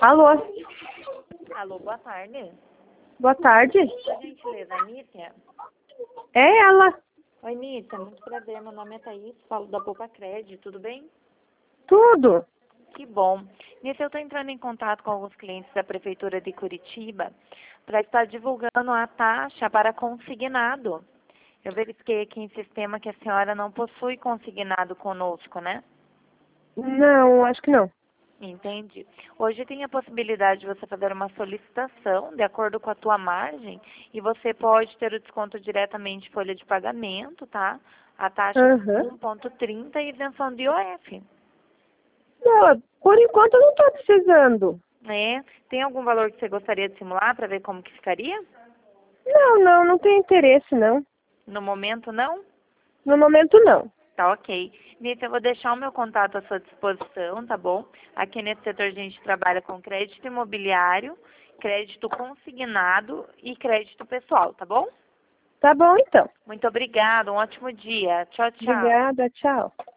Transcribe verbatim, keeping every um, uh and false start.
Alô? Alô, boa tarde. Boa tarde. Por gentileza, Nítia? É ela. Oi, Nítia, muito prazer. Meu nome é Thaís, falo da Poupa Crédito, tudo bem? Tudo. Que bom. Nítia, eu estou entrando em contato com alguns clientes da Prefeitura de Curitiba para estar divulgando a taxa para consignado. Eu verifiquei aqui em sistema que a senhora não possui consignado conosco, né? Não, acho que não. Entendi. Hoje tem a possibilidade de você fazer uma solicitação de acordo com a tua margem e você pode ter o desconto diretamente em folha de pagamento, tá? A taxa Aham. um ponto trinta e isenção de I O F. Não, por enquanto eu não estou precisando. É. Tem algum valor que você gostaria de simular para ver como que ficaria? Não, não, não tenho interesse, não. No momento, não? No momento, não. Tá ok. Nita, eu vou deixar o meu contato à sua disposição, tá bom? Aqui nesse setor a gente trabalha com crédito imobiliário, crédito consignado e crédito pessoal, tá bom? Tá bom, então. Muito obrigada, um ótimo dia. Tchau, tchau. Obrigada, tchau.